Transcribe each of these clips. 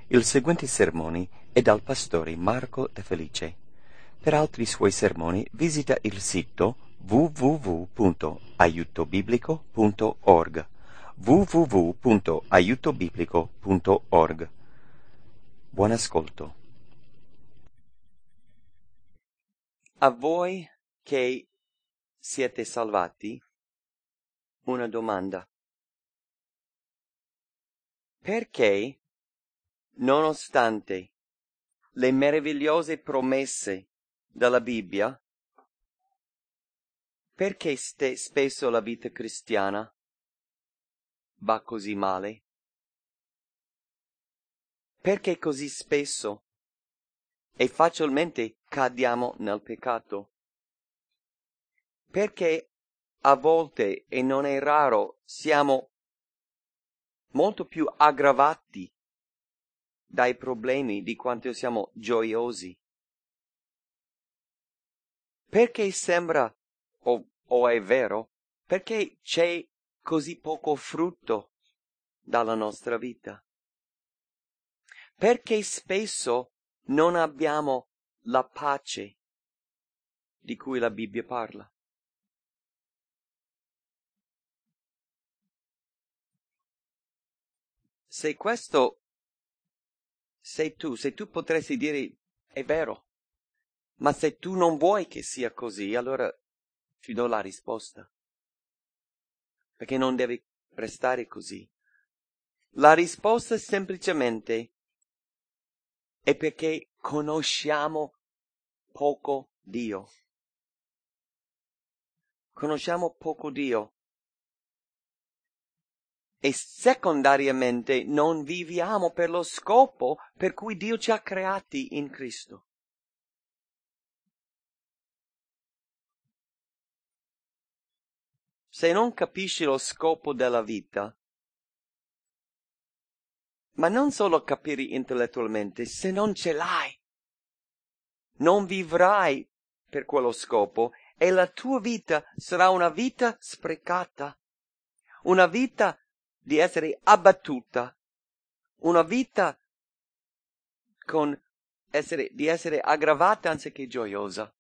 Il seguente sermone è dal pastore Marco De Felice. Per altri suoi sermoni visita il sito www.aiutobiblico.org www.aiutobiblico.org. Buon ascolto. A voi che siete salvati, una domanda. Perché, nonostante le meravigliose promesse della Bibbia, perché spesso la vita cristiana va così male? Perché così spesso e facilmente cadiamo nel peccato? Perché a volte, e non è raro, siamo molto più aggravati dai problemi di quanto siamo gioiosi? Perché sembra, o è vero, perché c'è così poco frutto dalla nostra vita? Perché spesso non abbiamo la pace di cui la Bibbia parla? Se tu potresti dire, è vero, ma se tu non vuoi che sia così, allora ti do la risposta. Perché non devi restare così. La risposta semplicemente è perché conosciamo poco Dio. Conosciamo poco Dio. E secondariamente non viviamo per lo scopo per cui Dio ci ha creati in Cristo. Se non capisci lo scopo della vita, ma non solo capire intellettualmente, se non ce l'hai, non vivrai per quello scopo e la tua vita sarà una vita sprecata, una vita di essere abbattuta, una vita di essere aggravata anziché gioiosa.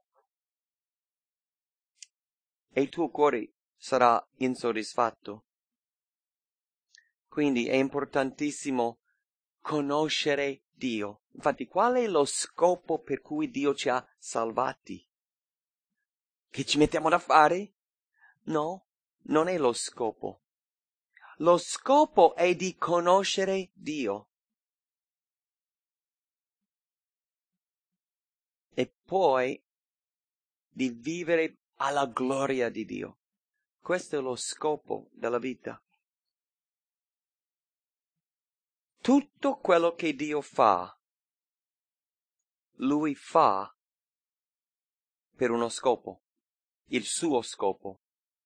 E il tuo cuore sarà insoddisfatto. Quindi è importantissimo conoscere Dio. Infatti, qual è lo scopo per cui Dio ci ha salvati? Che ci mettiamo da fare? No, non è lo scopo. Lo scopo è di conoscere Dio. E poi di vivere alla gloria di Dio. Questo è lo scopo della vita. Tutto quello che Dio fa, Lui fa per uno scopo, il suo scopo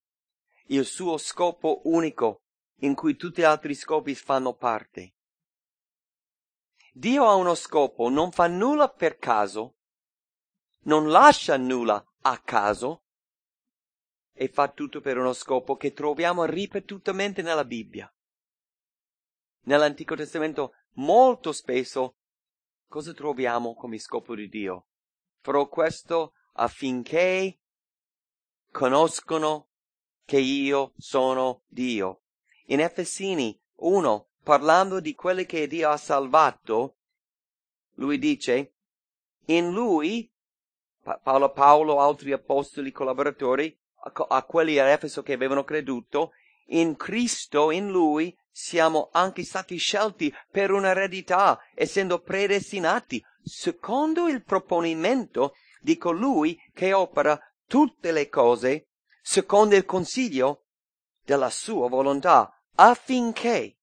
unico, in cui tutti gli altri scopi fanno parte. Dio ha uno scopo, non fa nulla per caso, non lascia nulla a caso, e fa tutto per uno scopo che troviamo ripetutamente nella Bibbia. Nell'Antico Testamento molto spesso cosa troviamo come scopo di Dio? Farò questo affinché conoscono che io sono Dio. In Efesini 1, parlando di quelli che Dio ha salvato, lui dice, in lui, Paolo, altri apostoli, collaboratori, a quelli a Efeso che avevano creduto, in Cristo, in lui, siamo anche stati scelti per un'eredità, essendo predestinati, secondo il proponimento di colui che opera tutte le cose, secondo il consiglio della sua volontà, affinché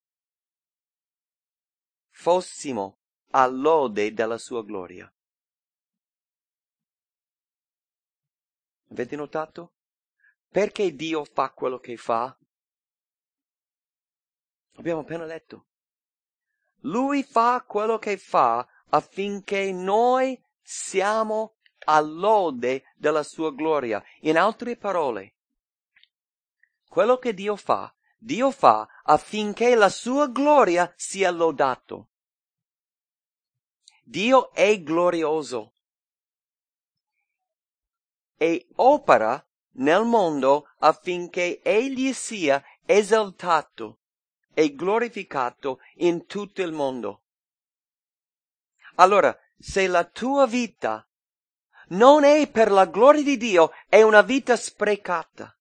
fossimo all'ode della sua gloria. Avete notato? Perché Dio fa quello che fa? Abbiamo appena letto. Lui fa quello che fa affinché noi siamo all'ode della sua gloria. In altre parole, quello che Dio fa affinché la sua gloria sia lodato. Dio è glorioso e opera nel mondo affinché egli sia esaltato e glorificato in tutto il mondo. Allora, se la tua vita non è per la gloria di Dio, è una vita sprecata.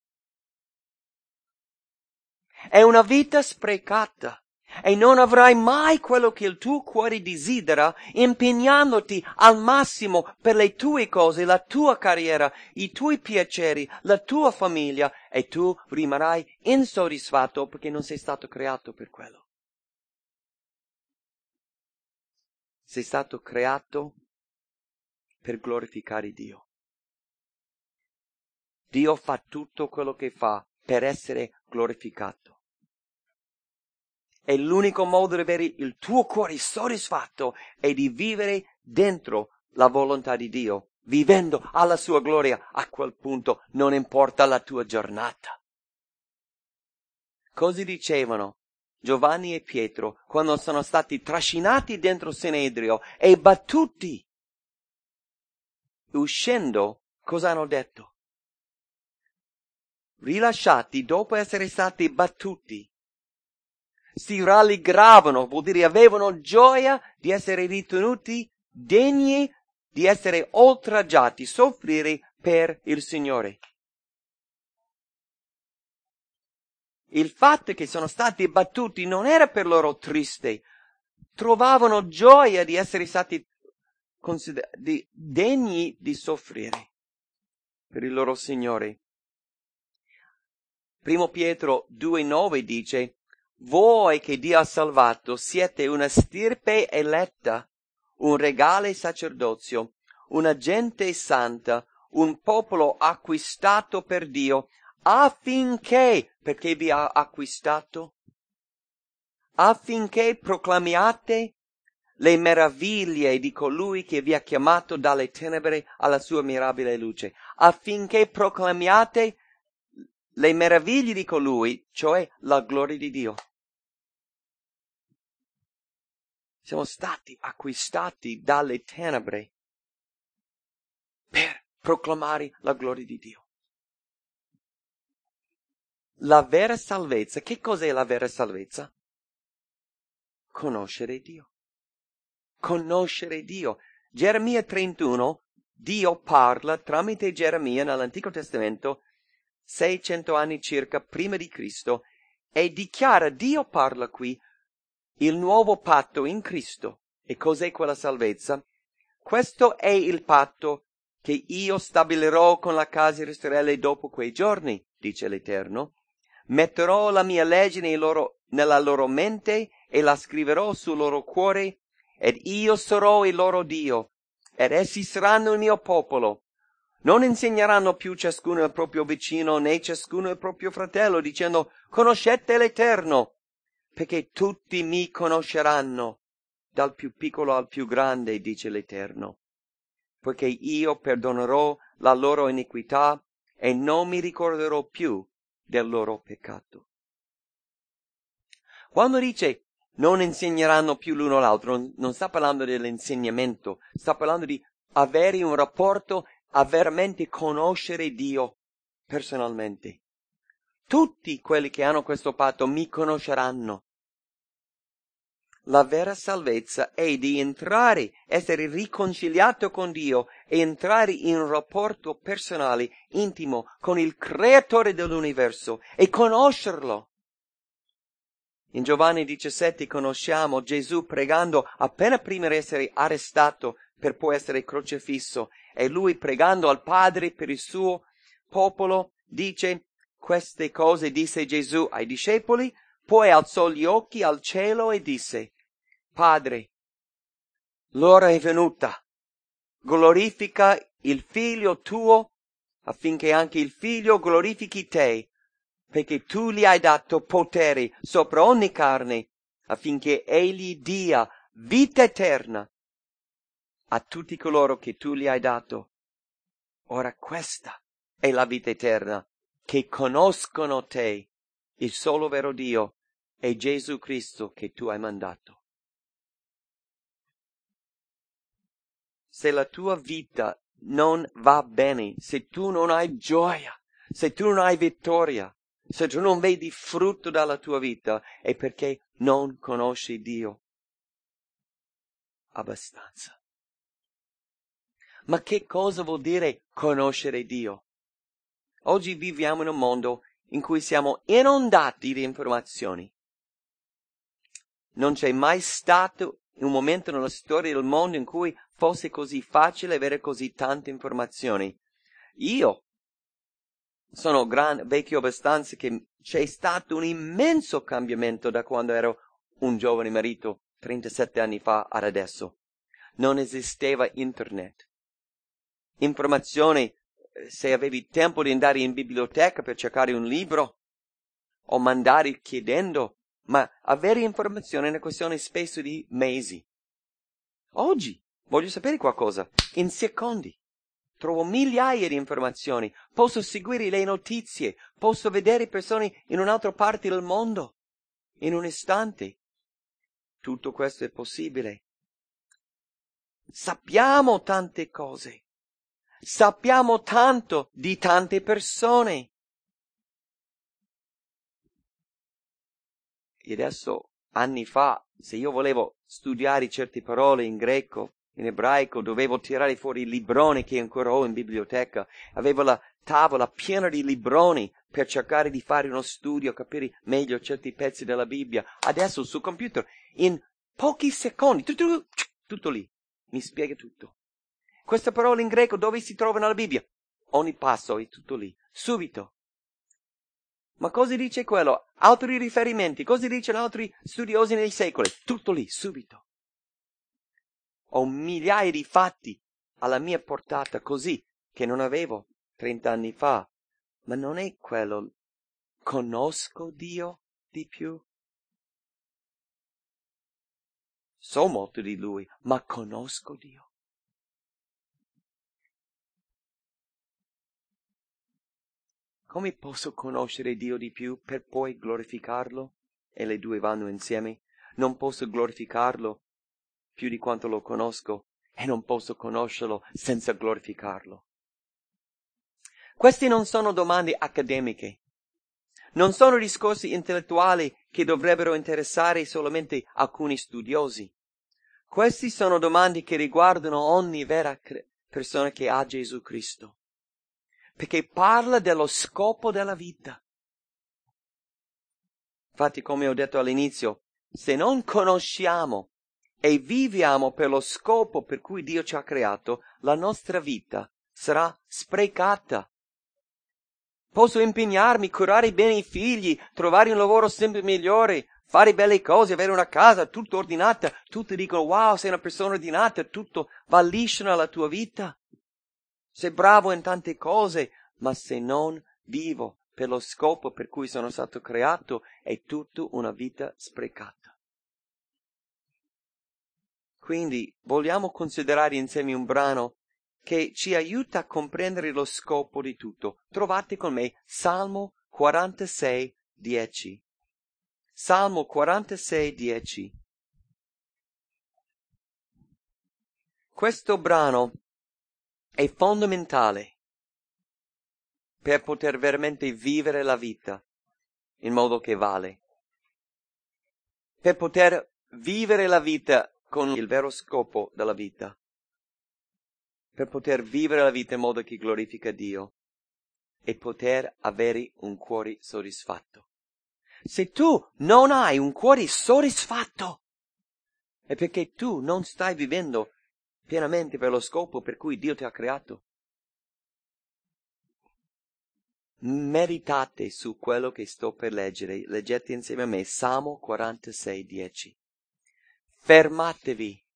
È una vita sprecata. E non avrai mai quello che il tuo cuore desidera, impegnandoti al massimo per le tue cose, la tua carriera, i tuoi piaceri, la tua famiglia, e tu rimarrai insoddisfatto perché non sei stato creato per quello. Sei stato creato per glorificare Dio. Dio fa tutto quello che fa per essere glorificato. E l'unico modo di avere il tuo cuore soddisfatto è di vivere dentro la volontà di Dio, vivendo alla sua gloria. A quel punto non importa la tua giornata. Così dicevano Giovanni e Pietro quando sono stati trascinati dentro Sinedrio e battuti. Uscendo, cosa hanno detto? Rilasciati dopo essere stati battuti. Si rallegravano, vuol dire avevano gioia di essere ritenuti degni di essere oltraggiati, soffrire per il Signore. Il fatto che sono stati battuti non era per loro triste, trovavano gioia di essere stati degni di soffrire per il loro Signore. Primo Pietro 2,9 dice: voi che Dio ha salvato siete una stirpe eletta, un regale sacerdozio, una gente santa, un popolo acquistato per Dio, affinché, perché vi ha acquistato? Affinché proclamiate le meraviglie di colui che vi ha chiamato dalle tenebre alla sua mirabile luce, affinché proclamiate le meraviglie di colui, cioè la gloria di Dio. Siamo stati acquistati dalle tenebre per proclamare la gloria di Dio. La vera salvezza, che cos'è la vera salvezza? Conoscere Dio. Conoscere Dio. Geremia 31, Dio parla tramite Geremia nell'Antico Testamento, 600 anni circa prima di Cristo, e dichiara, Dio parla qui, il nuovo patto in Cristo. E cos'è quella salvezza? Questo è il patto che io stabilirò con la casa di Israele dopo quei giorni, dice l'Eterno. Metterò la mia legge nella loro mente e la scriverò sul loro cuore, ed io sarò il loro Dio, ed essi saranno il mio popolo. Non insegneranno più ciascuno il proprio vicino, né ciascuno il proprio fratello, dicendo, conoscete l'Eterno, perché tutti mi conosceranno, dal più piccolo al più grande, dice l'Eterno, poiché io perdonerò la loro iniquità e non mi ricorderò più del loro peccato. Quando dice non insegneranno più l'uno all'altro, non sta parlando dell'insegnamento, sta parlando di avere un rapporto a veramente conoscere Dio personalmente. Tutti quelli che hanno questo patto mi conosceranno. La vera salvezza è di entrare, essere riconciliato con Dio e entrare in rapporto personale, intimo, con il creatore dell'universo e conoscerlo. In Giovanni 17 conosciamo Gesù pregando appena prima di essere arrestato per poi essere crocifisso, e lui pregando al Padre per il suo popolo dice queste cose, disse Gesù ai discepoli, poi alzò gli occhi al cielo e disse: Padre, l'ora è venuta, glorifica il figlio tuo, affinché anche il figlio glorifichi te, perché tu gli hai dato potere sopra ogni carne, affinché egli dia vita eterna a tutti coloro che tu gli hai dato. Ora questa è la vita eterna, che conoscono te, il solo vero Dio, e Gesù Cristo che tu hai mandato. se la tua vita non va bene, se tu non hai gioia, se tu non hai vittoria, se tu non vedi frutto dalla tua vita, è perché non conosci Dio abbastanza. Ma che cosa vuol dire conoscere Dio? Oggi viviamo in un mondo in cui siamo inondati di informazioni. Non c'è mai stato un momento nella storia del mondo in cui fosse così facile avere così tante informazioni. Io sono vecchio abbastanza che c'è stato un immenso cambiamento da quando ero un giovane marito 37 anni fa ad adesso. Non esisteva internet. Informazioni, se avevi tempo di andare in biblioteca per cercare un libro o mandare chiedendo, ma avere informazioni è una questione spesso di mesi. Oggi voglio sapere qualcosa, in secondi. Trovo migliaia di informazioni, posso seguire le notizie, posso vedere persone in un'altra parte del mondo, in un istante. Tutto questo è possibile. Sappiamo tante cose, sappiamo tanto di tante persone. E adesso, anni fa, se io volevo studiare certe parole in greco, in ebraico, dovevo tirare fuori i libroni che ancora ho in biblioteca. Avevo la tavola piena di libroni per cercare di fare uno studio, capire meglio certi pezzi della Bibbia. Adesso sul computer, in pochi secondi, tutto lì, mi spiega tutto. Questa parola in greco dove si trova nella Bibbia? Ogni passo è tutto lì, subito. Ma cosa dice quello? Altri riferimenti, cosa dicono altri studiosi nei secoli? Tutto lì, subito. Ho migliaia di fatti alla mia portata così, che non avevo 30 anni fa. Ma non è quello. Conosco Dio di più? So molto di Lui, ma conosco Dio. Come posso conoscere Dio di più per poi glorificarlo? E le due vanno insieme. Non posso glorificarlo più di quanto lo conosco e non posso conoscerlo senza glorificarlo. Queste non sono domande accademiche. Non sono discorsi intellettuali che dovrebbero interessare solamente alcuni studiosi. Questi sono domande che riguardano ogni vera persona che ha Gesù Cristo. Perché parla dello scopo della vita. Infatti, come ho detto all'inizio, se non conosciamo e viviamo per lo scopo per cui Dio ci ha creato, la nostra vita sarà sprecata. Posso impegnarmi, curare bene i figli, trovare un lavoro sempre migliore, fare belle cose, avere una casa tutto ordinata. Tutti dicono, wow, sei una persona ordinata, tutto va liscio nella tua vita. Sei bravo in tante cose, ma se non vivo per lo scopo per cui sono stato creato, è tutto una vita sprecata. Quindi vogliamo considerare insieme un brano che ci aiuta a comprendere lo scopo di tutto. Trovate con me Salmo 46, 10. Salmo 46, 10. Questo brano è fondamentale per poter veramente vivere la vita in modo che vale. Per poter vivere la vita con il vero scopo della vita. Per poter vivere la vita in modo che glorifica Dio e poter avere un cuore soddisfatto. Se tu non hai un cuore soddisfatto, è perché tu non stai vivendo pienamente per lo scopo per cui Dio ti ha creato. Meditate su quello che sto per leggere. Leggete insieme a me Salmo 46, 10. Fermatevi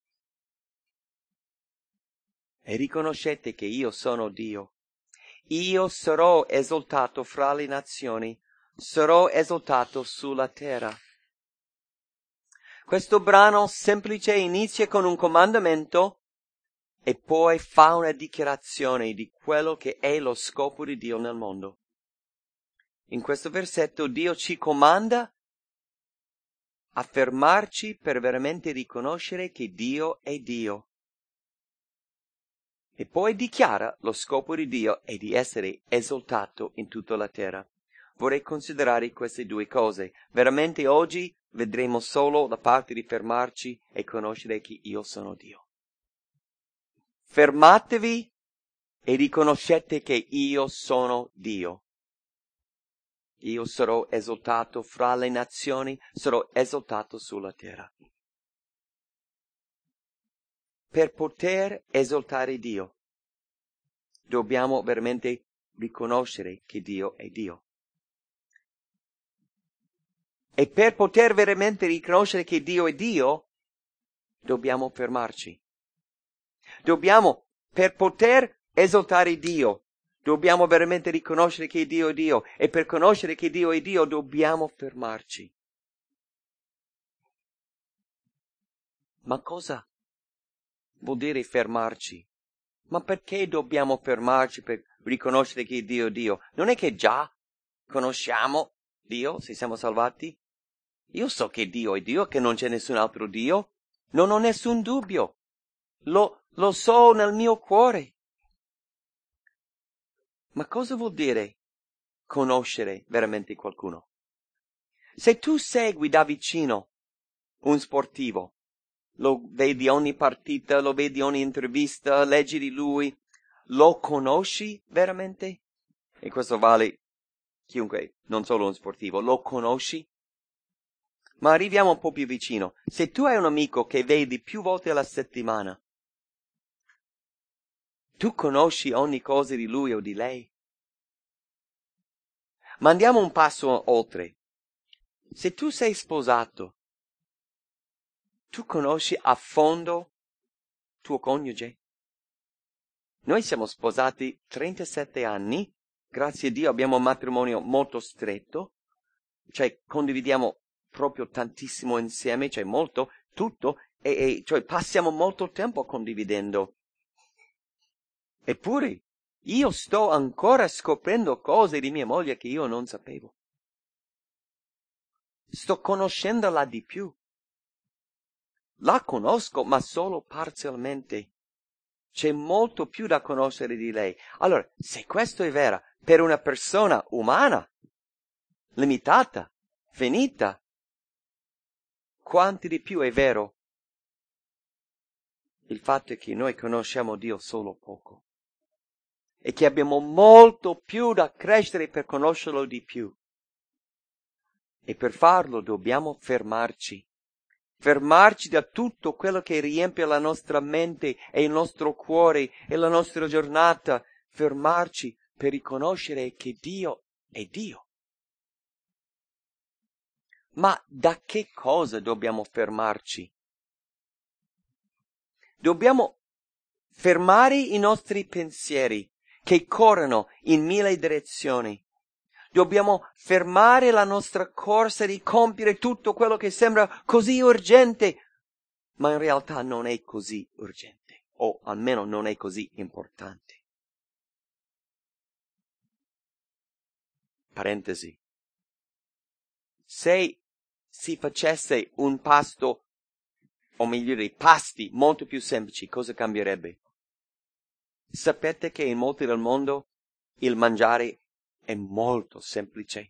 e riconoscete che io sono Dio. Io sarò esaltato fra le nazioni, sarò esaltato sulla terra. Questo brano semplice inizia con un comandamento e poi fa una dichiarazione di quello che è lo scopo di Dio nel mondo. In questo versetto Dio ci comanda a fermarci per veramente riconoscere che Dio è Dio. E poi dichiara lo scopo di Dio è di essere esaltato in tutta la terra. Vorrei considerare queste due cose. Veramente oggi vedremo solo la parte di fermarci e conoscere che io sono Dio. Fermatevi e riconoscete che io sono Dio. Io sarò esaltato fra le nazioni, sarò esaltato sulla terra. Per poter esaltare Dio, dobbiamo veramente riconoscere che Dio è Dio. E per poter veramente riconoscere che Dio è Dio, dobbiamo fermarci. Per poter esaltare Dio, dobbiamo veramente riconoscere che Dio è Dio. E per conoscere che Dio è Dio, dobbiamo fermarci. Ma cosa vuol dire fermarci? Ma perché dobbiamo fermarci per riconoscere che Dio è Dio? Non è che già conosciamo Dio, se siamo salvati? Io so che Dio è Dio, che non c'è nessun altro Dio. Non ho nessun dubbio. Lo so nel mio cuore. Ma cosa vuol dire conoscere veramente qualcuno? Se tu segui da vicino un sportivo, lo vedi ogni partita, lo vedi ogni intervista, leggi di lui, lo conosci veramente? E questo vale chiunque, non solo un sportivo, lo conosci? Ma arriviamo un po' più vicino. Se tu hai un amico che vedi più volte alla settimana, tu conosci ogni cosa di lui o di lei? Ma andiamo un passo oltre. Se tu sei sposato, tu conosci a fondo tuo coniuge? Noi siamo sposati 37 anni, grazie a Dio abbiamo un matrimonio molto stretto, cioè condividiamo proprio tantissimo insieme, cioè molto, tutto, cioè passiamo molto tempo condividendo. Eppure io sto ancora scoprendo cose di mia moglie che io non sapevo. Sto conoscendola di più. La conosco, ma solo parzialmente. C'è molto più da conoscere di lei. Allora, se questo è vero per una persona umana, limitata, finita, quanti di più è vero il fatto è che noi conosciamo Dio solo poco e che abbiamo molto più da crescere per conoscerlo di più. E per farlo dobbiamo fermarci da tutto quello che riempie la nostra mente e il nostro cuore e la nostra giornata, fermarci per riconoscere che Dio è Dio. Ma da che cosa dobbiamo fermarci? Dobbiamo fermare i nostri pensieri che corrono in 1000 direzioni. Dobbiamo fermare la nostra corsa di compiere tutto quello che sembra così urgente, ma in realtà non è così urgente, o almeno non è così importante. Parentesi. Se si facesse un pasto, o meglio dei pasti molto più semplici, cosa cambierebbe? Sapete che in molti del mondo il mangiare è molto semplice.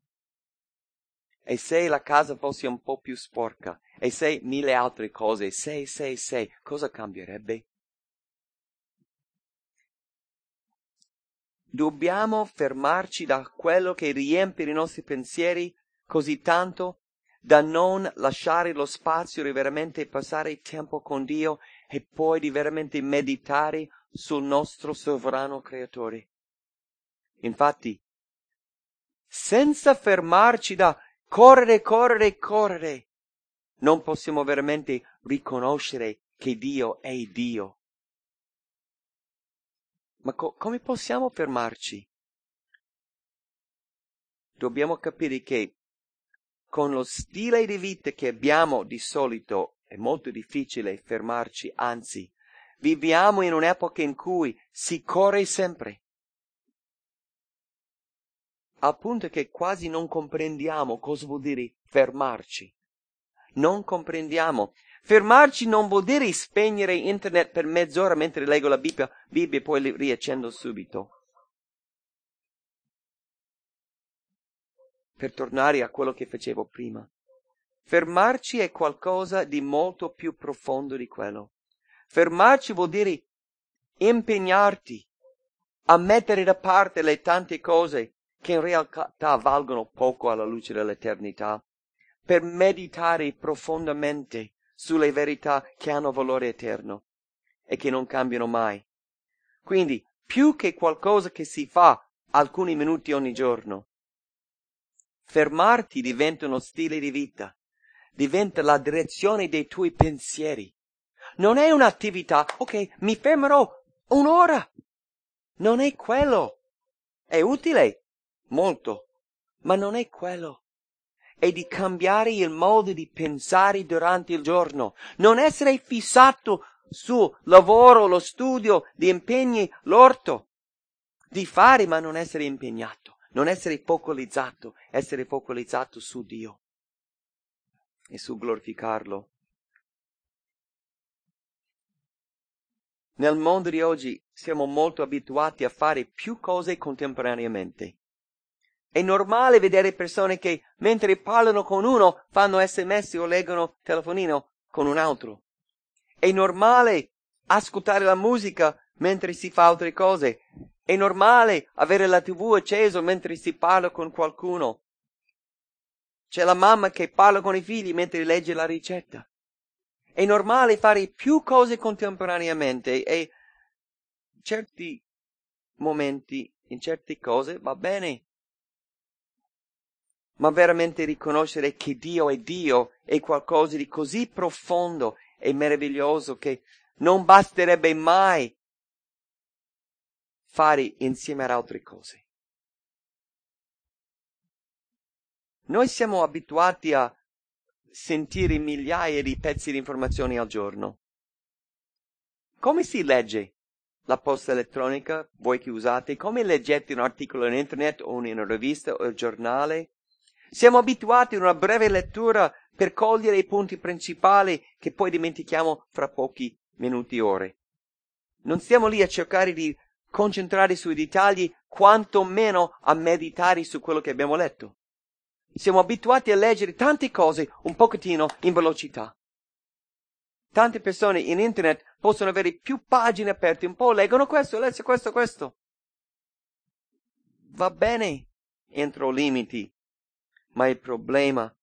E se la casa fosse un po' più sporca, e se 1000 altre cose, cosa cambierebbe? Dobbiamo fermarci da quello che riempie i nostri pensieri così tanto da non lasciare lo spazio di veramente passare tempo con Dio e poi di veramente meditare sul nostro sovrano creatore. Infatti, senza fermarci da correre, non possiamo veramente riconoscere che Dio è Dio. Ma come possiamo fermarci? Dobbiamo capire che con lo stile di vita che abbiamo di solito è molto difficile fermarci, anzi, viviamo in un'epoca in cui si corre sempre, al punto che quasi non comprendiamo cosa vuol dire fermarci. Non comprendiamo. Fermarci non vuol dire spegnere internet per mezz'ora mentre leggo la Bibbia e poi li riaccendo subito. Per tornare a quello che facevo prima. Fermarci è qualcosa di molto più profondo di quello. Fermarci vuol dire impegnarti a mettere da parte le tante cose che in realtà valgono poco alla luce dell'eternità, per meditare profondamente sulle verità che hanno valore eterno e che non cambiano mai. Quindi, più che qualcosa che si fa alcuni minuti ogni giorno, fermarti diventa uno stile di vita, diventa la direzione dei tuoi pensieri. Non è un'attività, ok, mi fermerò un'ora. Non è quello. È utile, molto, ma non è quello. È di cambiare il modo di pensare durante il giorno, non essere fissato su lavoro, lo studio, gli impegni, l'orto, di fare ma non essere impegnato, non essere focalizzato, essere focalizzato su Dio e su glorificarlo. Nel mondo di oggi siamo molto abituati a fare più cose contemporaneamente. È normale vedere persone che, mentre parlano con uno, fanno SMS o leggono telefonino con un altro. È normale ascoltare la musica mentre si fa altre cose. È normale avere la TV accesa mentre si parla con qualcuno. C'è la mamma che parla con i figli mentre legge la ricetta. È normale fare più cose contemporaneamente e in certi momenti, in certe cose va bene. Ma veramente riconoscere che Dio è qualcosa di così profondo e meraviglioso che non basterebbe mai fare insieme ad altre cose. Noi siamo abituati a sentire migliaia di pezzi di informazioni al giorno. Come si legge la posta elettronica, voi che usate? Come leggete un articolo in internet o in una rivista o un giornale? Siamo abituati a una breve lettura per cogliere i punti principali che poi dimentichiamo fra pochi minuti o ore. Non stiamo lì a cercare di concentrare sui dettagli, quanto meno a meditare su quello che abbiamo letto. Siamo abituati a leggere tante cose un pochettino in velocità. Tante persone in internet possono avere più pagine aperte, un po' leggono questo. Va bene, entro limiti. Ma il problema è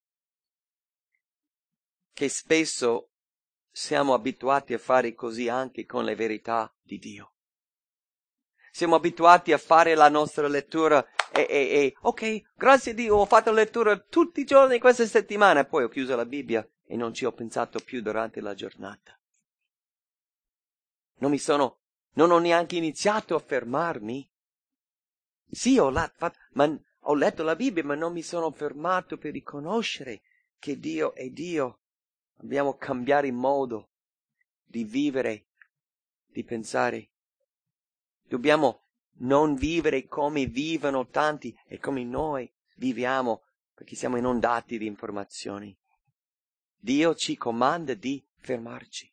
che spesso siamo abituati a fare così anche con le verità di Dio. Siamo abituati a fare la nostra lettura ok, grazie a Dio, ho fatto lettura tutti i giorni questa settimana e poi ho chiuso la Bibbia e non ci ho pensato più durante la giornata. Non ho neanche iniziato a fermarmi. Sì, ho letto la Bibbia, ma non mi sono fermato per riconoscere che Dio è Dio. Dobbiamo cambiare il modo di vivere, di pensare. Dobbiamo non vivere come vivono tanti e come noi viviamo, perché siamo inondati di informazioni. Dio ci comanda di fermarci.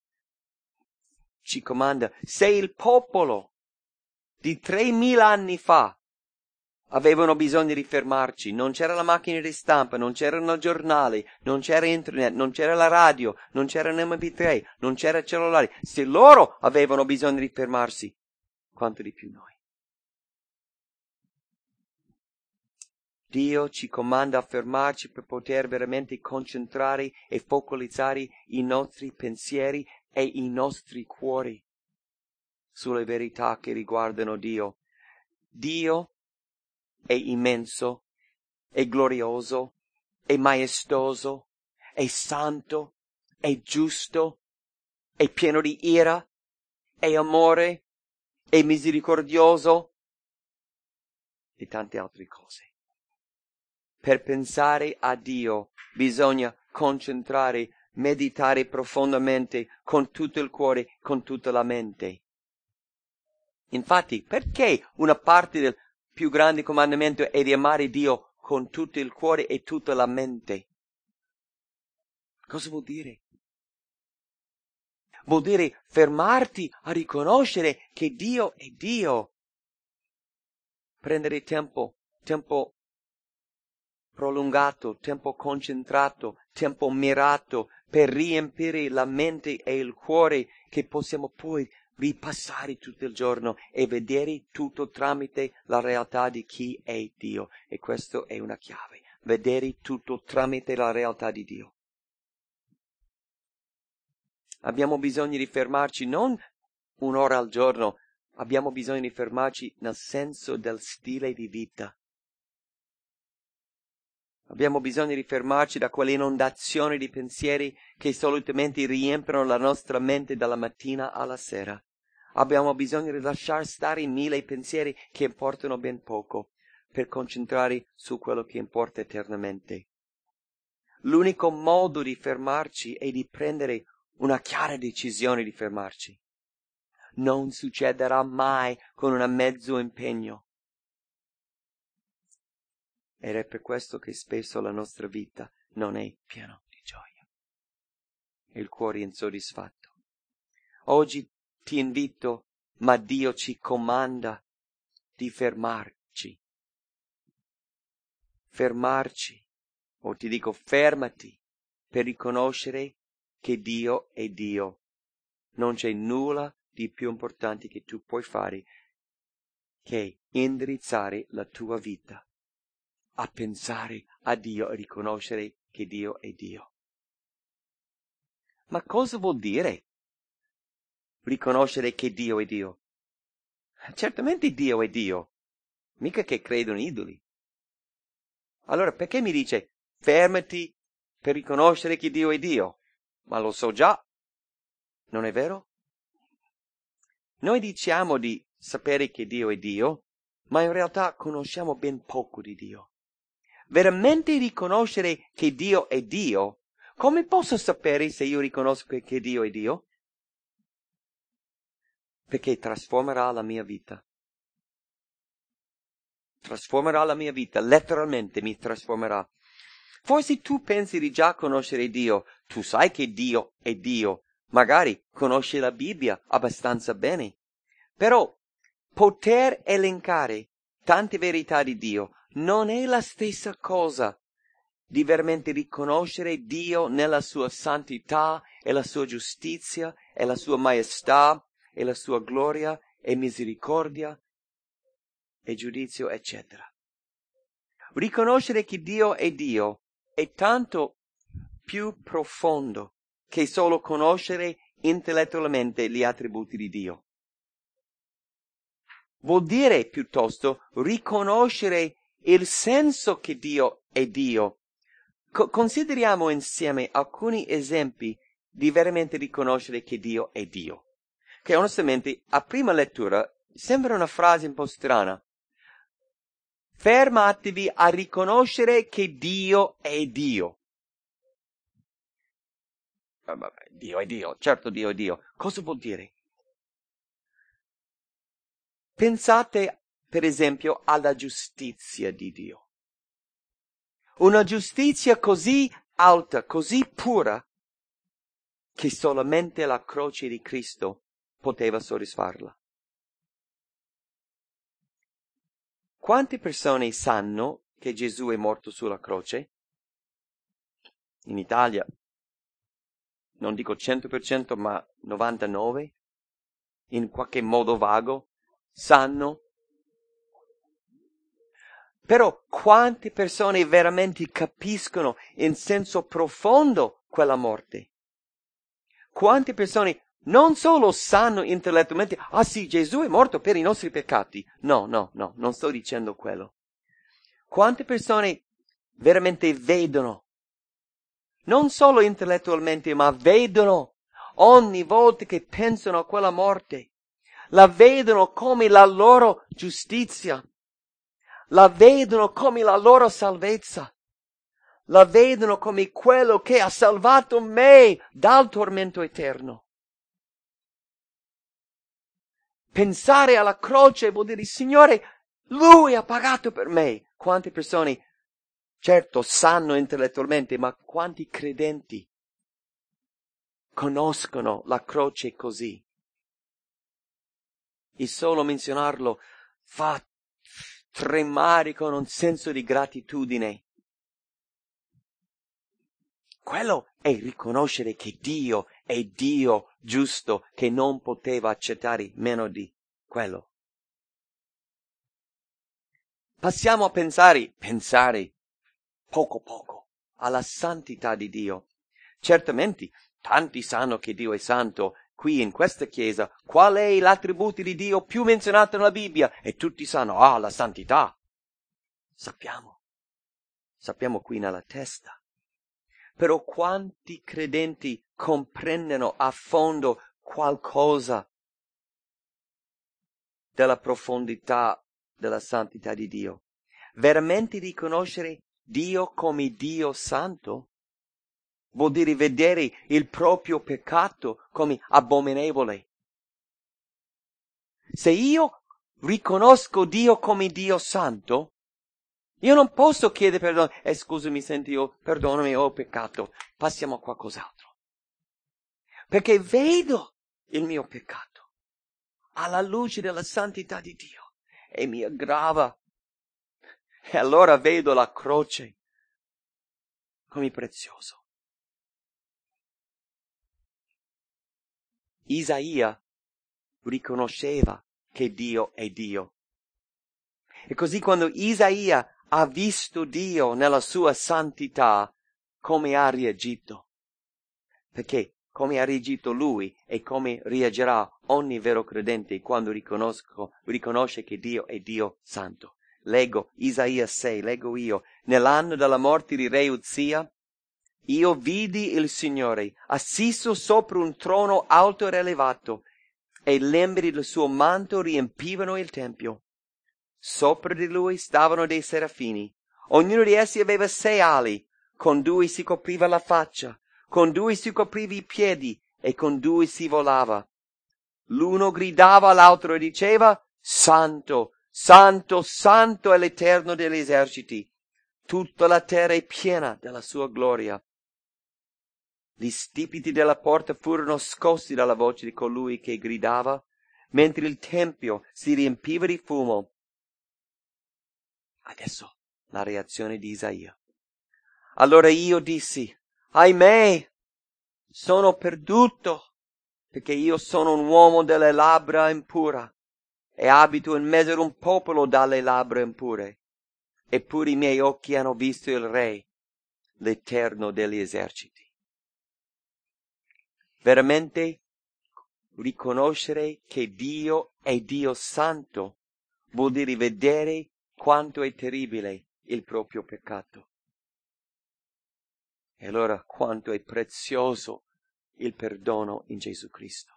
Ci comanda. Se il popolo di 3000 anni fa avevano bisogno di fermarci, non c'era la macchina di stampa, non c'erano i giornali, non c'era internet, non c'era la radio, non c'era l'MP3, non c'era il cellulare. Se loro avevano bisogno di fermarsi, quanto di più noi. Dio ci comanda a fermarci per poter veramente concentrare e focalizzare i nostri pensieri e i nostri cuori sulle verità che riguardano Dio. Dio è immenso, è glorioso, è maestoso, è santo, è giusto, è pieno di ira, è amore, è misericordioso e tante altre cose. Per pensare a Dio bisogna concentrare, meditare profondamente con tutto il cuore, con tutta la mente. Infatti, perché una parte del più grande comandamento è di amare Dio con tutto il cuore e tutta la mente? Cosa vuol dire? Vuol dire fermarti a riconoscere che Dio è Dio. Prendere tempo prolungato, tempo concentrato, tempo mirato per riempire la mente e il cuore, che possiamo poi ripassare tutto il giorno e vedere tutto tramite la realtà di chi è Dio. E questo è una chiave. Vedere tutto tramite la realtà di Dio. Abbiamo bisogno di fermarci non un'ora al giorno, abbiamo bisogno di fermarci nel senso del stile di vita. Abbiamo bisogno di fermarci da quelle inondazioni di pensieri che solitamente riempiono la nostra mente dalla mattina alla sera. Abbiamo bisogno di lasciar stare 1000 pensieri che importano ben poco, per concentrare su quello che importa eternamente. L'unico modo di fermarci è di prendere una chiara decisione di fermarci. Non succederà mai con un mezzo impegno. Ed è per questo che spesso la nostra vita non è piena di gioia. Il cuore è insoddisfatto. Oggi ti invito, ma Dio ci comanda di fermarci. Fermarci, o ti dico fermati, per riconoscere che Dio è Dio. Non c'è nulla di più importante che tu puoi fare che indirizzare la tua vita a pensare a Dio e riconoscere che Dio è Dio. Ma cosa vuol dire riconoscere che Dio è Dio? Certamente Dio è Dio, mica che credo in idoli. Allora perché mi dice fermati per riconoscere che Dio è Dio? Ma lo so già, non è vero? Noi diciamo di sapere che Dio è Dio, ma in realtà conosciamo ben poco di Dio. Veramente riconoscere che Dio è Dio, come posso sapere se io riconosco che Dio è Dio? Perché trasformerà la mia vita. Trasformerà la mia vita, letteralmente mi trasformerà. Forse tu pensi di già conoscere Dio, tu sai che Dio è Dio, magari conosci la Bibbia abbastanza bene, però poter elencare tante verità di Dio non è la stessa cosa di veramente riconoscere Dio nella sua santità e la sua giustizia e la sua maestà e la sua gloria e misericordia e giudizio, eccetera. Riconoscere che Dio è tanto più profondo che solo conoscere intellettualmente gli attributi di Dio. Vuol dire piuttosto riconoscere il senso che Dio è Dio. Consideriamo insieme alcuni esempi di veramente riconoscere che Dio è Dio, che onestamente a prima lettura sembra una frase un po' strana. Fermatevi a riconoscere che Dio è Dio. Dio è Dio, certo Dio è Dio. Cosa vuol dire? Pensate, per esempio, alla giustizia di Dio. Una giustizia così alta, così pura, che solamente la croce di Cristo poteva soddisfarla. Quante persone sanno che Gesù è morto sulla croce? In Italia, non dico 100%, ma 99%, in qualche modo vago, sanno. Però quante persone veramente capiscono in senso profondo quella morte? Quante persone non solo sanno intellettualmente, ah sì, Gesù è morto per i nostri peccati. No, non sto dicendo quello. Quante persone veramente vedono, non solo intellettualmente, ma vedono ogni volta che pensano a quella morte, la vedono come la loro giustizia, la vedono come la loro salvezza, la vedono come quello che ha salvato me dal tormento eterno. Pensare alla croce vuol dire, Signore, Lui ha pagato per me. Quante persone, certo, sanno intellettualmente, ma quanti credenti conoscono la croce così. Il solo menzionarlo fa tremare con un senso di gratitudine. Quello è riconoscere che Dio è Dio giusto, che non poteva accettare meno di quello. Passiamo a pensare poco alla santità di Dio. Certamente tanti sanno che Dio è santo. Qui in questa chiesa, qual è l'attributo di Dio più menzionato nella Bibbia? E tutti sanno, la santità. Sappiamo qui nella testa. Però quanti credenti comprendono a fondo qualcosa della profondità della santità di Dio? Veramente riconoscere Dio come Dio santo vuol dire vedere il proprio peccato come abominevole. Se io riconosco Dio come Dio santo, io non posso chiedere perdono. Scusami, senti, perdonami, ho peccato. Passiamo a qualcos'altro. Perché vedo il mio peccato alla luce della santità di Dio e mi aggrava. E allora vedo la croce come prezioso. Isaia riconosceva che Dio è Dio. E così quando Isaia ha visto Dio nella sua santità, come ha reagito? Perché come ha reagito lui e come reagirà ogni vero credente quando riconosce che Dio è Dio santo. Leggo Isaia 6, leggo io. Nell'anno della morte di re Uzia, io vidi il Signore assiso sopra un trono alto ed elevato, e i lembi del suo manto riempivano il tempio. Sopra di lui stavano dei serafini. Ognuno di essi aveva 6 ali, con 2 si copriva la faccia, con 2 si copriva i piedi e con 2 si volava. L'uno gridava all'altro e diceva: Santo, Santo, Santo è l'Eterno degli eserciti. Tutta la terra è piena della sua gloria. Gli stipiti della porta furono scossi dalla voce di colui che gridava, mentre il tempio si riempiva di fumo. Adesso la reazione di Isaia. Allora io dissi: ahimè, sono perduto, perché io sono un uomo dalle labbra impura e abito in mezzo ad un popolo dalle labbra impure. Eppure i miei occhi hanno visto il Re, l'Eterno degli eserciti. Veramente riconoscere che Dio è Dio santo vuol dire vedere quanto è terribile il proprio peccato. E allora quanto è prezioso il perdono in Gesù Cristo.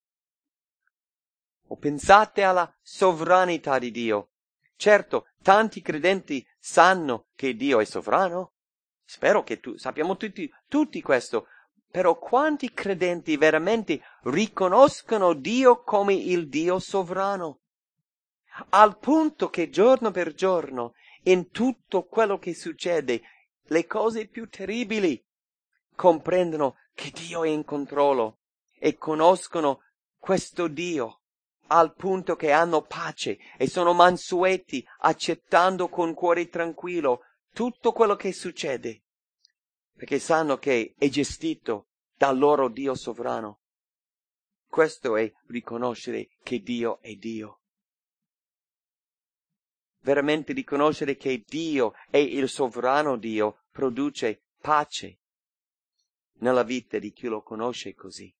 O pensate alla sovranità di Dio. Certo, tanti credenti sanno che Dio è sovrano. Spero che sappiamo tutti questo. Però quanti credenti veramente riconoscono Dio come il Dio sovrano? Al punto che giorno per giorno, in tutto quello che succede, le cose più terribili, comprendono che Dio è in controllo e conoscono questo Dio, al punto che hanno pace e sono mansueti, accettando con cuore tranquillo tutto quello che succede, perché sanno che è gestito dal loro Dio sovrano. Questo è riconoscere che Dio è Dio. Veramente riconoscere che Dio è il sovrano Dio produce pace nella vita di chi lo conosce così.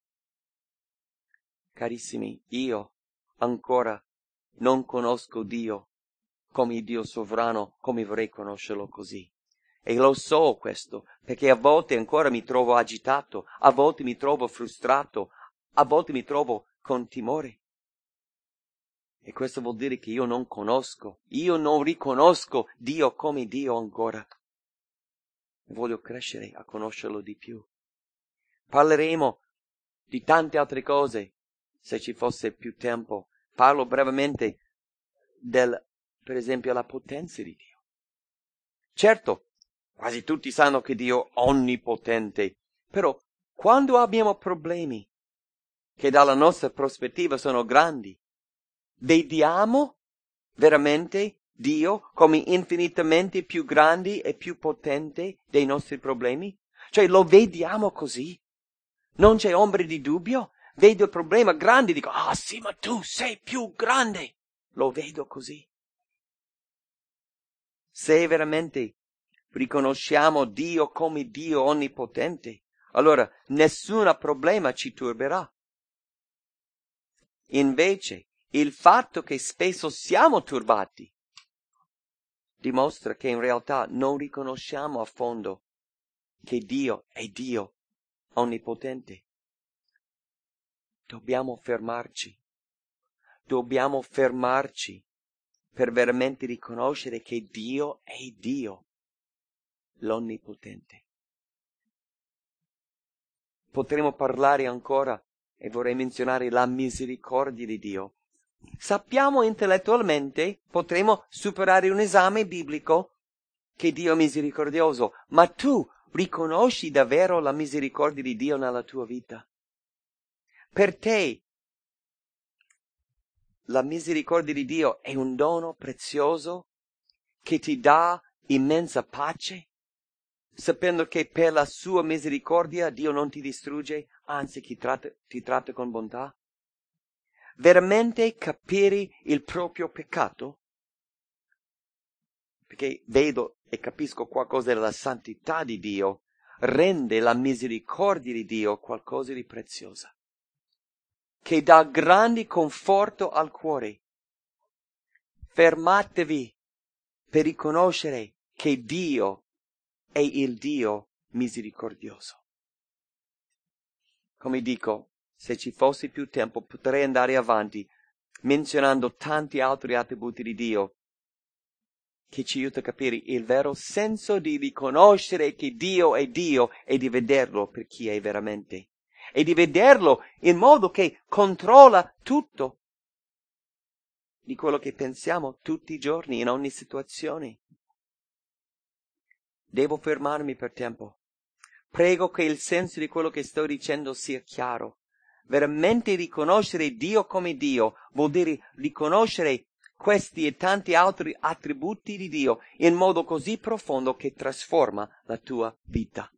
Carissimi, io ancora non conosco Dio come Dio sovrano, come vorrei conoscerlo così. E lo so questo, perché a volte ancora mi trovo agitato, a volte mi trovo frustrato, a volte mi trovo con timore. E questo vuol dire che io non riconosco Dio come Dio ancora. Voglio crescere a conoscerlo di più. Parleremo di tante altre cose, se ci fosse più tempo. Parlo brevemente per esempio, la potenza di Dio. Certo, quasi tutti sanno che Dio è onnipotente, però Quando abbiamo problemi che dalla nostra prospettiva sono grandi, vediamo veramente Dio come infinitamente più grande e più potente dei nostri problemi? Cioè lo vediamo così? Non c'è ombra di dubbio? Vedo il problema grande e dico, ah sì, ma tu sei più grande. Lo vedo così. Se veramente riconosciamo Dio come Dio onnipotente, allora nessun problema ci turberà. Invece, il fatto che spesso siamo turbati dimostra che in realtà non riconosciamo a fondo che Dio è Dio onnipotente. Dobbiamo fermarci per veramente riconoscere che Dio è Dio, l'onnipotente. Potremo parlare ancora e vorrei menzionare la misericordia di Dio. Sappiamo intellettualmente, potremo superare un esame biblico che Dio è misericordioso, ma tu riconosci davvero la misericordia di Dio nella tua vita? Per te la misericordia di Dio è un dono prezioso che ti dà immensa pace, sapendo che per la sua misericordia Dio non ti distrugge, anzi ti tratta con bontà? Veramente capire il proprio peccato? Perché vedo e capisco qualcosa della santità di Dio, rende la misericordia di Dio qualcosa di preziosa, che dà grande conforto al cuore. Fermatevi per riconoscere che Dio è il Dio misericordioso. Come dico, se ci fosse più tempo potrei andare avanti menzionando tanti altri attributi di Dio che ci aiuta a capire il vero senso di riconoscere che Dio è Dio e di vederlo per chi è veramente. E di vederlo in modo che controlla tutto di quello che pensiamo tutti i giorni, in ogni situazione. Devo fermarmi per tempo. Prego che il senso di quello che sto dicendo sia chiaro. Veramente riconoscere Dio come Dio vuol dire riconoscere questi e tanti altri attributi di Dio in modo così profondo che trasforma la tua vita.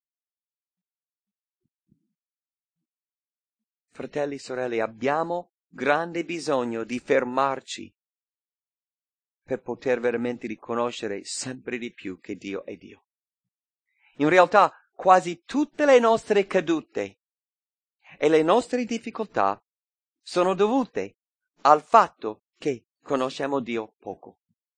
Fratelli e sorelle, abbiamo grande bisogno di fermarci per poter veramente riconoscere sempre di più che Dio è Dio. In realtà, quasi tutte le nostre cadute e le nostre difficoltà sono dovute al fatto che conosciamo Dio poco.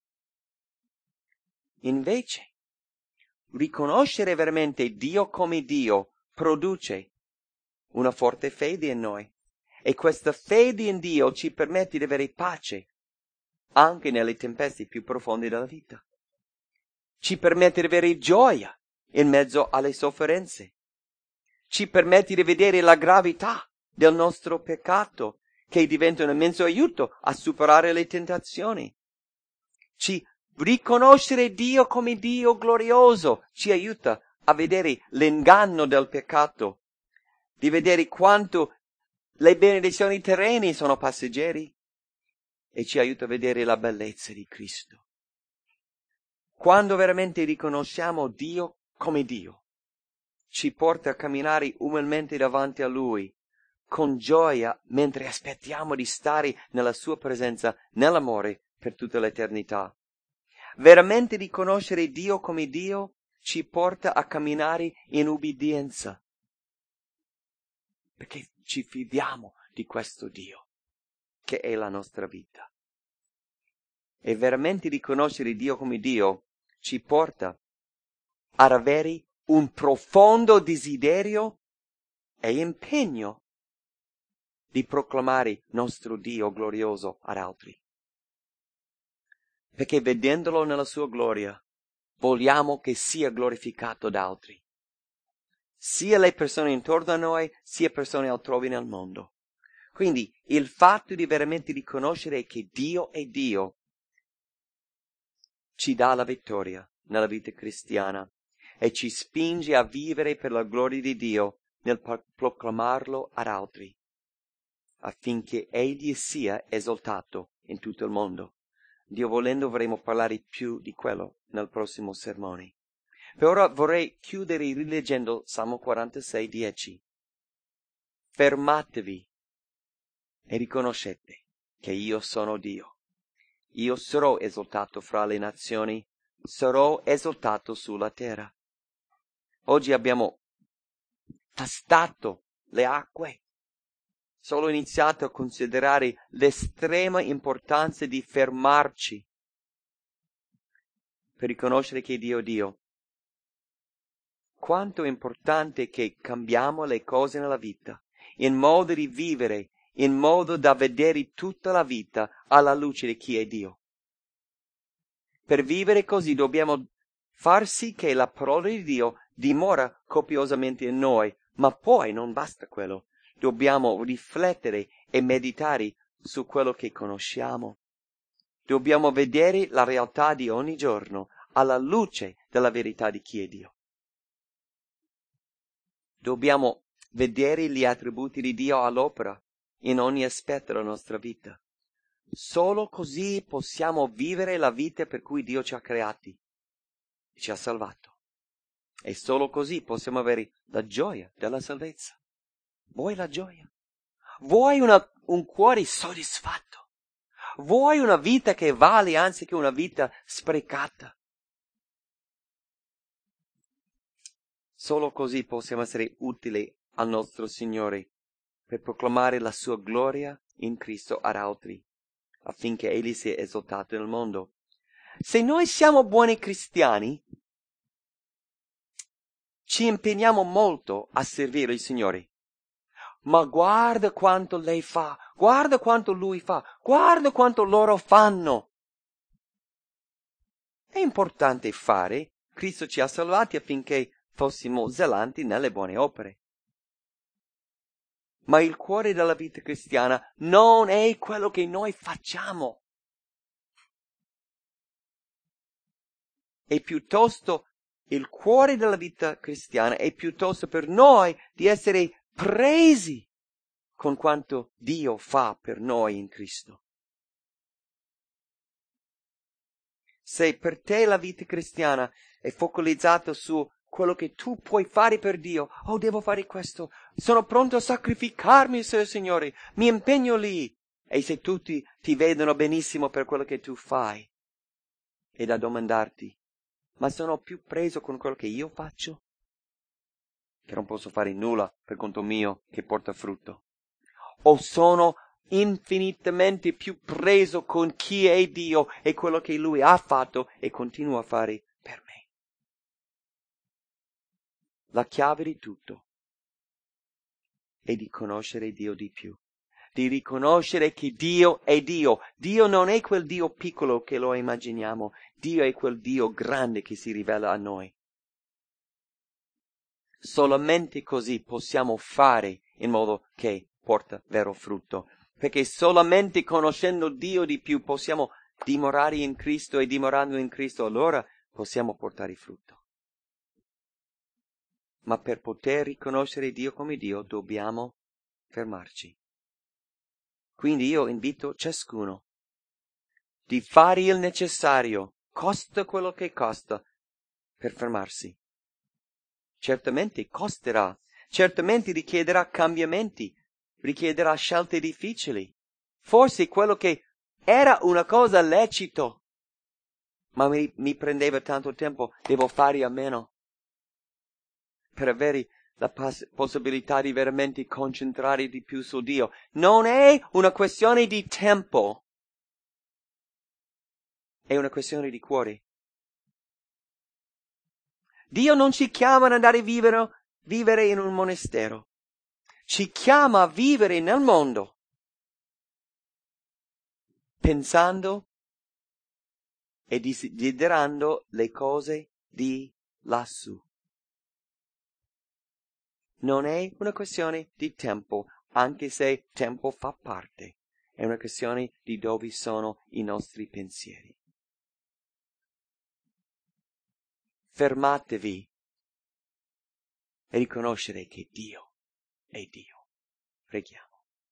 Invece, riconoscere veramente Dio come Dio produce una forte fede in noi. E questa fede in Dio ci permette di avere pace anche nelle tempeste più profonde della vita. Ci permette di avere gioia in mezzo alle sofferenze. Ci permette di vedere la gravità del nostro peccato, che diventa un immenso aiuto a superare le tentazioni. Riconoscere Dio come Dio glorioso ci aiuta a vedere l'inganno del peccato, di vedere quanto le benedizioni terrene sono passeggeri e ci aiuta a vedere la bellezza di Cristo. Quando veramente riconosciamo Dio come Dio, ci porta a camminare umilmente davanti a Lui, con gioia, mentre aspettiamo di stare nella Sua presenza, nell'amore, per tutta l'eternità. Veramente riconoscere Dio come Dio ci porta a camminare in ubbidienza, perché ci fidiamo di questo Dio, che è la nostra vita. E veramente riconoscere Dio come Dio ci porta ad avere un profondo desiderio e impegno di proclamare nostro Dio glorioso ad altri. Perché vedendolo nella sua gloria, vogliamo che sia glorificato da altri. Sia le persone intorno a noi, sia persone altrove nel mondo. Quindi il fatto di veramente riconoscere che Dio è Dio ci dà la vittoria nella vita cristiana e ci spinge a vivere per la gloria di Dio nel proclamarlo ad altri, affinché egli sia esaltato in tutto il mondo. Dio volendo vorremmo parlare più di quello nel prossimo sermone. Per ora vorrei chiudere rileggendo Salmo 46, 10. Fermatevi e riconoscete che io sono Dio. Io sarò esaltato fra le nazioni, sarò esaltato sulla terra. Oggi abbiamo tastato le acque, solo iniziato a considerare l'estrema importanza di fermarci per riconoscere che Dio è Dio. Quanto è importante che cambiamo le cose nella vita, in modo di vivere, in modo da vedere tutta la vita alla luce di chi è Dio. Per vivere così dobbiamo far sì che la parola di Dio dimora copiosamente in noi, ma poi non basta quello. Dobbiamo riflettere e meditare su quello che conosciamo. Dobbiamo vedere la realtà di ogni giorno alla luce della verità di chi è Dio. Dobbiamo vedere gli attributi di Dio all'opera in ogni aspetto della nostra vita. Solo così possiamo vivere la vita per cui Dio ci ha creati e ci ha salvato. E solo così possiamo avere la gioia della salvezza. Vuoi la gioia? Vuoi un cuore soddisfatto? Vuoi una vita che vale anziché una vita sprecata? Solo così possiamo essere utili al nostro Signore per proclamare la sua gloria in Cristo ad altri, affinché Egli sia esaltato nel mondo. Se noi siamo buoni cristiani, ci impegniamo molto a servire il Signore. Ma guarda quanto lei fa, guarda quanto lui fa, guarda quanto loro fanno. È importante fare. Cristo ci ha salvati affinché fossimo zelanti nelle buone opere. Ma il cuore della vita cristiana non è quello che noi facciamo. È piuttosto il cuore della vita cristiana è piuttosto per noi di essere presi con quanto Dio fa per noi in Cristo. Se per te la vita cristiana è focalizzata su quello che tu puoi fare per Dio, oh, devo fare questo, sono pronto a sacrificarmi, Signore, mi impegno lì. E se tutti ti vedono benissimo per quello che tu fai, è da domandarti, ma sono più preso con quello che io faccio? Che non posso fare nulla per conto mio che porta frutto. O sono infinitamente più preso con chi è Dio e quello che Lui ha fatto e continua a fare per me. La chiave di tutto è di conoscere Dio di più, di riconoscere che Dio è Dio. Dio non è quel Dio piccolo che lo immaginiamo, Dio è quel Dio grande che si rivela a noi. Solamente così possiamo fare in modo che porta vero frutto, perché solamente conoscendo Dio di più possiamo dimorare in Cristo e dimorando in Cristo allora possiamo portare frutto. Ma per poter riconoscere Dio come Dio dobbiamo fermarci. Quindi io invito ciascuno di fare il necessario, costa quello che costa, per fermarsi. Certamente costerà, certamente richiederà cambiamenti, richiederà scelte difficili. Forse quello che era una cosa lecito, ma mi prendeva tanto tempo, devo fare a meno per avere la possibilità di veramente concentrare di più su Dio. Non è una questione di tempo, è una questione di cuore. Dio non ci chiama ad andare a vivere in un monastero. Ci chiama a vivere nel mondo, pensando e desiderando le cose di lassù. Non è una questione di tempo, anche se tempo fa parte. È una questione di dove sono i nostri pensieri. Fermatevi e riconoscere che Dio è Dio. Preghiamo.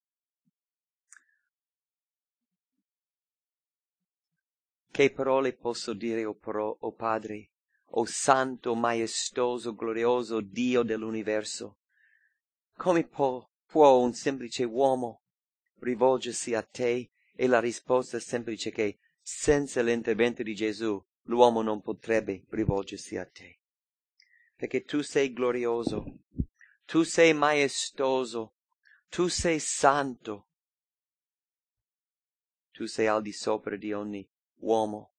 Che parole posso dire, o Padre, o Santo, maestoso, glorioso Dio dell'universo? Come può un semplice uomo rivolgersi a te? E la risposta è semplice che senza l'intervento di Gesù l'uomo non potrebbe rivolgersi a te. Perché tu sei glorioso, tu sei maestoso, tu sei santo, tu sei al di sopra di ogni uomo.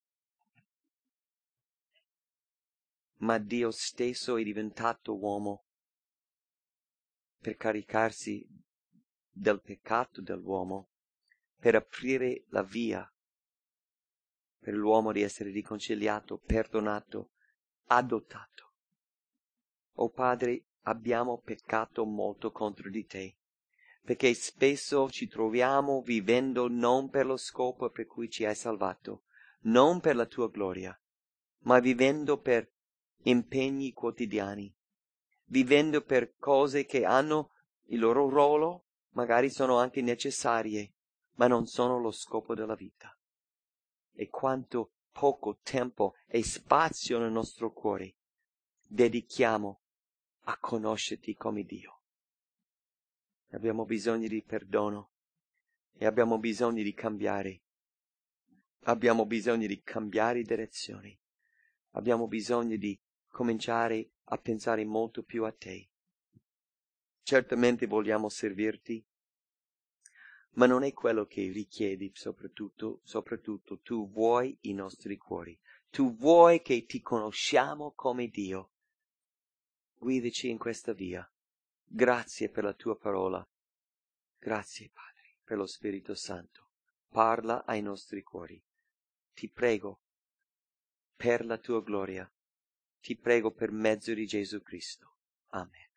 Ma Dio stesso è diventato uomo per caricarsi del peccato dell'uomo, per aprire la via per l'uomo di essere riconciliato, perdonato, adottato. O Padre, abbiamo peccato molto contro di te, perché spesso ci troviamo vivendo non per lo scopo per cui ci hai salvato, non per la tua gloria, ma vivendo per impegni quotidiani, vivendo per cose che hanno il loro ruolo, magari sono anche necessarie, ma non sono lo scopo della vita. E quanto poco tempo e spazio nel nostro cuore dedichiamo a conoscerti come Dio. Abbiamo bisogno di perdono e abbiamo bisogno di cambiare. Abbiamo bisogno di cambiare direzione. Abbiamo bisogno di cominciare a pensare molto più a te. Certamente vogliamo servirti, ma non è quello che richiedi soprattutto tu vuoi i nostri cuori. Tu vuoi che ti conosciamo come Dio. Guidaci in questa via. Grazie per la tua parola. Grazie, Padre, per lo Spirito Santo. Parla ai nostri cuori. Ti prego, per la tua gloria. Ti prego per mezzo di Gesù Cristo. Amen.